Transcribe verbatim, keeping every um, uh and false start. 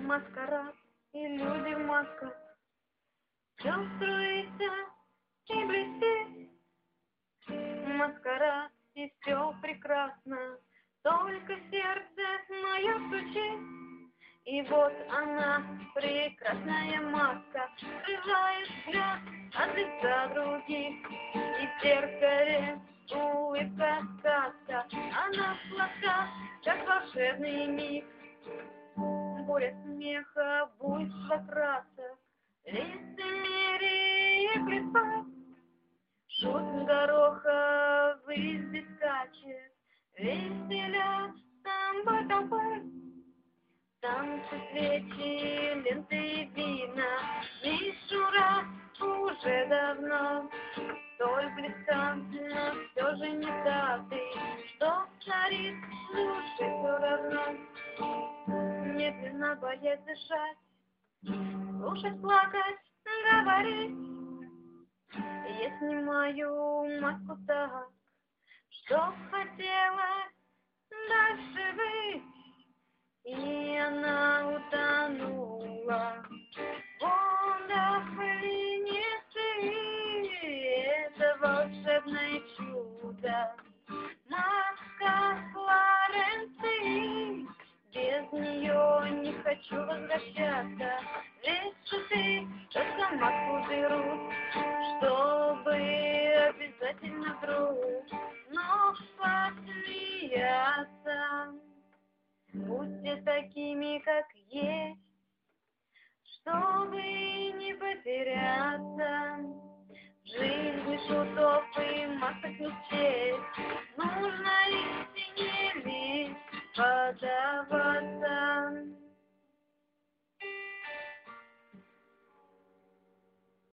маскарад и люди в масках. Все струится и блестит, маскарад, и все прекрасно, только сердце мое стучит. И вот она, прекрасная маска, скрывает взгляд от лица других. И в зеркале улыбка сказка, она сладка, как волшебный миг. Буря смеха, буйство красок, лицемерие близко. Шут гороха в избе скачет, веселя самбой толпой. Танцы, свечи, ленты и вина, мишура уже давно. Столь близко, но все же не даты, что царит в душе все равно. Медленно боясь дышать, слушать, плакать, говорить. Я снимаю маску так, что хотелось дальше быть. И она утонула в водах линии. Это волшебное чудо, маска Флоренции. Без нее не хочу возвращаться, ведь шуты только маску берут, чтобы обязательно вдруг вновь посмеяться. Будьте такими, как есть, чтобы не потеряться. В жизни шутов и масок не счесть, нужно истине лишь подаваться.